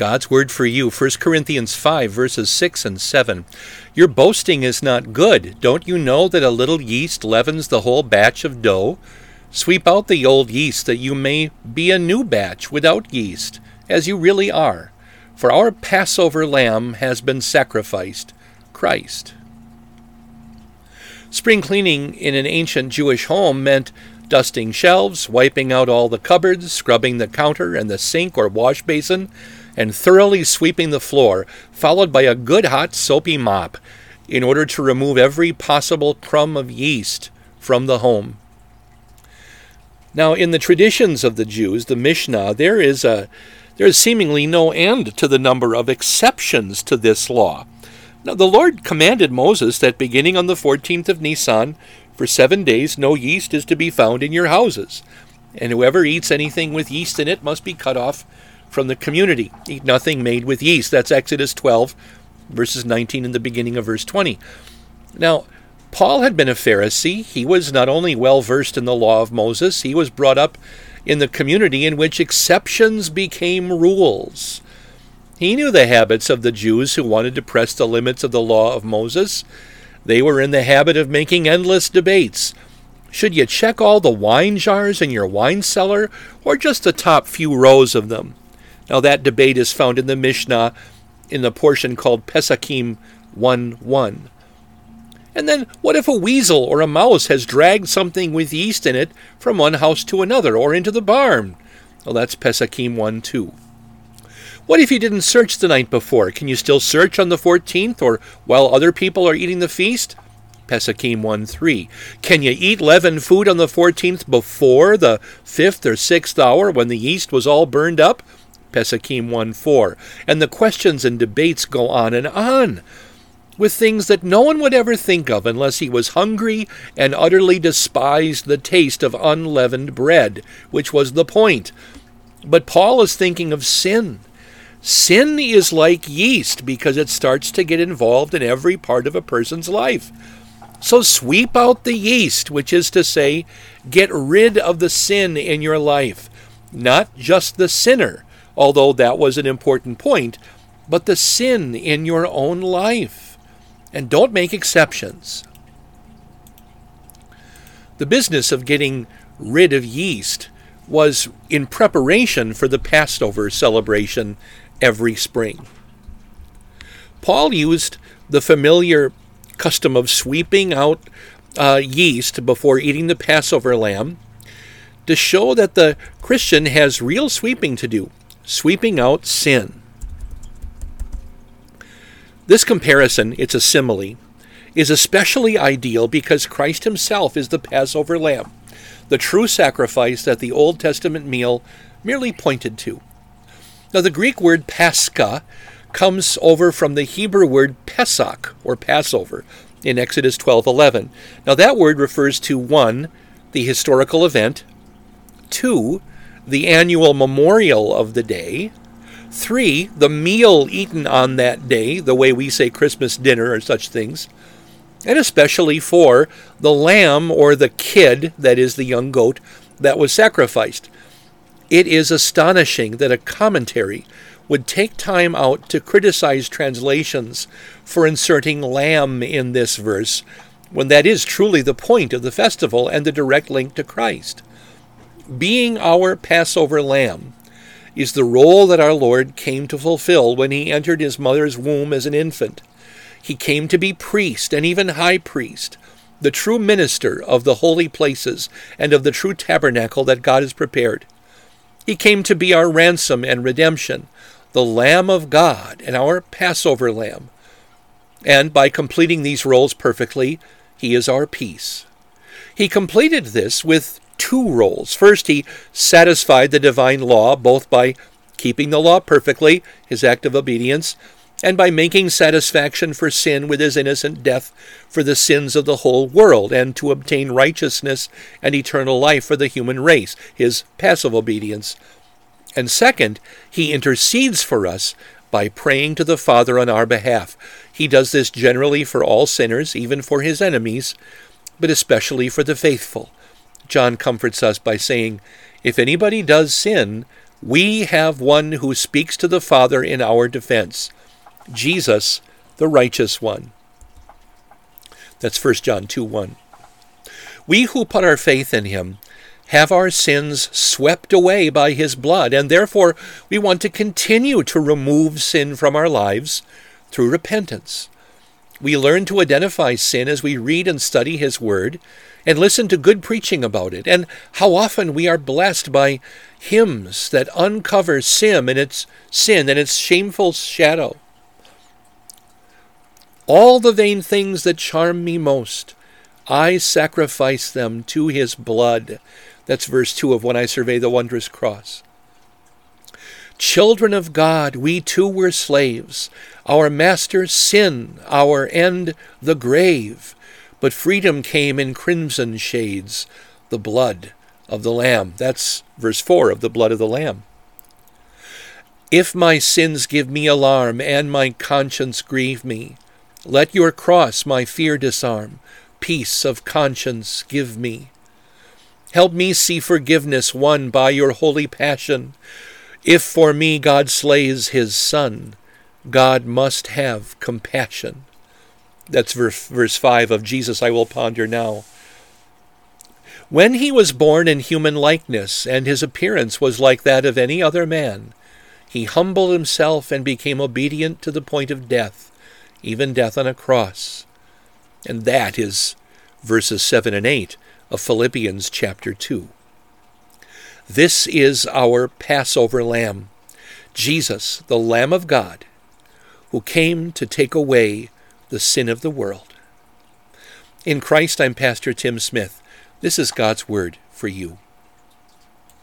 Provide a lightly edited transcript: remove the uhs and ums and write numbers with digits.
God's word for you, 1 Corinthians 5, verses 6 and 7. Your boasting is not good. Don't you know that a little yeast leavens the whole batch of dough? Sweep out the old yeast, that you may be a new batch without yeast, as you really are. For our Passover lamb has been sacrificed, Christ. Spring cleaning in an ancient Jewish home meant dusting shelves, wiping out all the cupboards, scrubbing the counter and the sink or wash basin, and thoroughly sweeping the floor, followed by a good hot soapy mop, in order to remove every possible crumb of yeast from the home. Now, in the traditions of the Jews, the Mishnah, there is seemingly no end to the number of exceptions to this law. Now, the Lord commanded Moses that beginning on the 14th of Nisan, for 7 days no yeast is to be found in your houses, and whoever eats anything with yeast in it must be cut off from the community. Eat nothing made with yeast. That's Exodus 12, verses 19 and the beginning of verse 20. Now, Paul had been a Pharisee. He was not only well versed in the law of Moses, he was brought up in the community in which exceptions became rules. He knew the habits of the Jews who wanted to press the limits of the law of Moses. They were in the habit of making endless debates. Should you check all the wine jars in your wine cellar, or just the top few rows of them? Now, that debate is found in the Mishnah in the portion called Pesachim 1:1. And then, what if a weasel or a mouse has dragged something with yeast in it from one house to another, or into the barn? Well, that's Pesachim 1:2. What if you didn't search the night before? Can you still search on the 14th, or while other people are eating the feast? Pesachim 1:3. Can you eat leavened food on the 14th before the 5th or 6th hour when the yeast was all burned up? Pesachim 1:4. And the questions and debates go on and on, with things that no one would ever think of unless he was hungry and utterly despised the taste of unleavened bread, which was the point. But Paul is thinking of sin. Sin is like yeast because it starts to get involved in every part of a person's life. So sweep out the yeast, which is to say, get rid of the sin in your life. Not just the sinner, although that was an important point, but the sin in your own life. And don't make exceptions. The business of getting rid of yeast was in preparation for the Passover celebration every spring. Paul used the familiar custom of sweeping out yeast before eating the Passover lamb to show that the Christian has real sweeping to do, sweeping out sin. This comparison, it's a simile, is especially ideal because Christ himself is the Passover lamb, the true sacrifice that the Old Testament meal merely pointed to. Now, the Greek word Pascha comes over from the Hebrew word Pesach, or Passover, in Exodus 12:11. Now, that word refers to 1, the historical event, 2, the annual memorial of the day, 3, the meal eaten on that day, the way we say Christmas dinner or such things, and especially 4, the lamb or the kid, that is the young goat, that was sacrificed. It is astonishing that a commentary would take time out to criticize translations for inserting lamb in this verse, when that is truly the point of the festival and the direct link to Christ. Being our Passover lamb is the role that our Lord came to fulfill when he entered his mother's womb as an infant. He came to be priest and even high priest, the true minister of the holy places and of the true tabernacle that God has prepared. He came to be our ransom and redemption, the Lamb of God and our Passover lamb. And by completing these roles perfectly, he is our peace. He completed this with 2 roles. First, he satisfied the divine law, both by keeping the law perfectly, his act of obedience, and by making satisfaction for sin with his innocent death for the sins of the whole world, and to obtain righteousness and eternal life for the human race, his passive obedience. And second, he intercedes for us by praying to the Father on our behalf. He does this generally for all sinners, even for his enemies, but especially for the faithful. John comforts us by saying, "If anybody does sin, We have one who speaks to the Father in our defense, Jesus, the righteous one. That's 1 John 2:1. We who put our faith in him have our sins swept away by his blood, and therefore we want to continue to remove sin from our lives through repentance. We learn to identify sin as we read and study his word and listen to good preaching about it. And how often we are blessed by hymns that uncover sin and its shameful shadow. All the vain things that charm me most, I sacrifice them to his blood. That's verse 2 of When I Survey the Wondrous Cross. Children of God, we too were slaves. Our master sin, our end the grave. But freedom came in crimson shades, the blood of the Lamb. That's verse 4 of the blood of the Lamb. If my sins give me alarm and my conscience grieve me, let your cross my fear disarm. Peace of conscience give me. Help me see forgiveness won by your holy passion. If for me God slays his Son, God must have compassion. That's verse 5 of Jesus I Will Ponder Now. When he was born in human likeness, and his appearance was like that of any other man, he humbled himself and became obedient to the point of death, even death on a cross. And that is verses 7 and 8 of Philippians chapter 2. This is our Passover Lamb, Jesus, the Lamb of God, who came to take away the sin of the world. In Christ, I'm Pastor Tim Smith. This is God's Word for you.